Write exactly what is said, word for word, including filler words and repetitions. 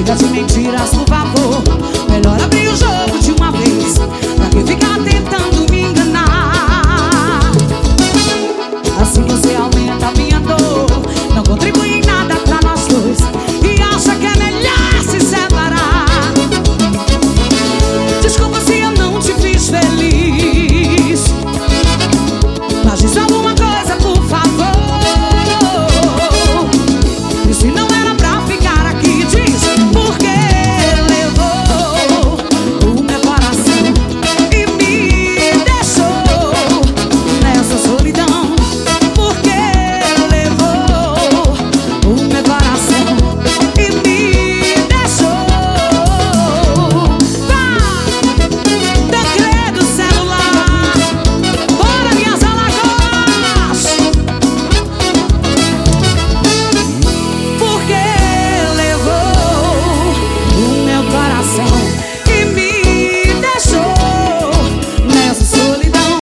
Chega de mentiras, por favor. Melhor abrir o jogo de uma vez, pra que ficar tentando me enganar. Assim você aumenta a minha dor, não contribui em nada pra nós dois e acha que é melhor se separar. Desculpa se eu não te fiz feliz, mas diz ao